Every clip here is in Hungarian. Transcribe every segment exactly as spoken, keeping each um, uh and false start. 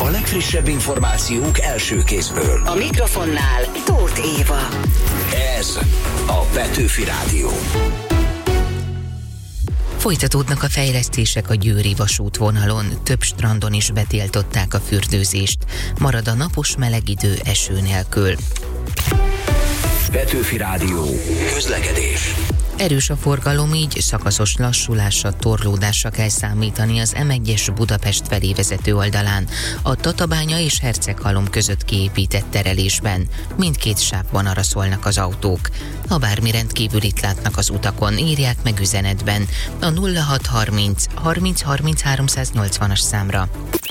A legfrissebb információk első kézből. A mikrofonnál Tóth Éva. Ez a Petőfi Rádió. Folytatódnak a fejlesztések a győri vasútvonalon, több strandon is betiltották a fürdőzést. Marad a napos meleg idő eső nélkül. Petőfi Rádió. Közlekedés. Erős a forgalom, így szakaszos lassulásra, torlódásra kell számítani az em egyes Budapest felé vezető oldalán, a Tatabánya és Herceghalom között kiépített terelésben. Mindkét sávban arra szólnak az autók. Ha bármi rendkívülit látnak az utakon, írják meg üzenetben a nulla hat harminc harminc harminc háromszáznyolcvanas számra.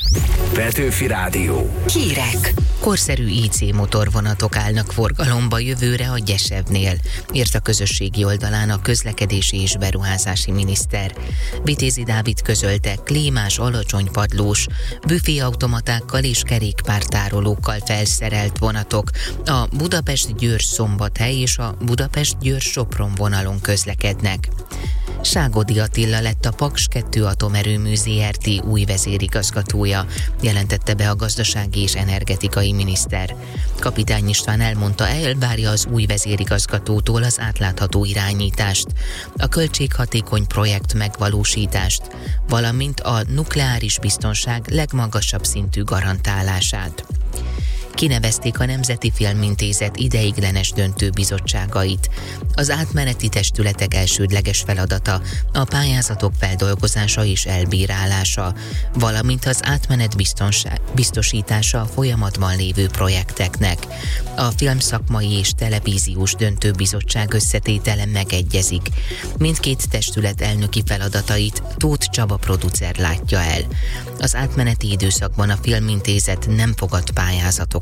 Petőfi Rádió. Hírek. Korszerű í cé motorvonatok állnak forgalomba jövőre a Gyesevnél, írt a közösségi oldalán a közlekedési és beruházási miniszter. Vitézi Dávid közölte, klímás, alacsony padlós, büféautomatákkal és kerékpártárolókkal felszerelt vonatok a Budapest-Győr-Szombathely és a Budapest-Győr-Sopron vonalon közlekednek. Ságodi Attila lett a Paks kettő atomerőmű zé er té új vezérigazgatója, jelentette be a gazdasági és energetikai miniszter. Kapitány István elmondta, elvárja az új vezérigazgatótól az átlátható irányítást, a költséghatékony projekt megvalósítást, valamint a nukleáris biztonság legmagasabb szintű garantálását. Kinevezték a Nemzeti Filmintézet ideiglenes döntőbizottságait. Az átmeneti testületek elsődleges feladata a pályázatok feldolgozása és elbírálása, valamint az átmenet biztosítása a folyamatban lévő projekteknek. A filmszakmai és televíziós döntőbizottság összetétele megegyezik. Mindkét testület elnöki feladatait Tóth Csaba producer látja el. Az átmeneti időszakban a Filmintézet nem fogad pályázatokat.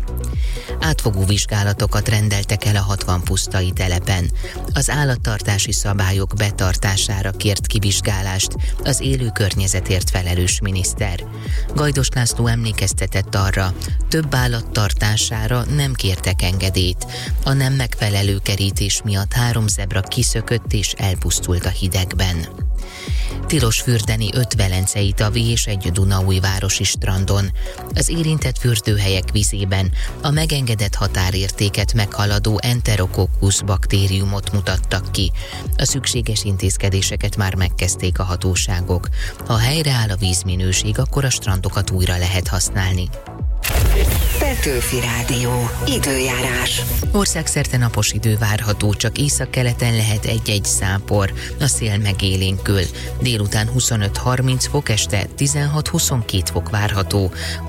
Átfogó vizsgálatokat rendeltek el a hatvan pusztai telepen. Az állattartási szabályok betartására kért kivizsgálást az élő környezetért felelős miniszter. Gajdos László emlékeztetett arra, több állat tartására nem kértek engedélyt. A nem megfelelő kerítés miatt három zebra kiszökött és elpusztult a hidegben. Tilos fürdeni öt velencei tavi és egy dunaújvárosi strandon. Az érintett fürdőhelyek vízében a megengedett határértéket meghaladó Enterococcus baktériumot mutattak ki. A szükséges intézkedéseket már megkezdték a hatóságok. Ha helyreáll a vízminőség, akkor a strandokat újra lehet használni. Petőfi Rádió. Időjárás. Országszerte napos idő várható, csak északkeleten lehet egy-egy zápor. A szél megélénkül. Délután huszonöt harminc fok, este tizenhat-huszonkettő fok várható.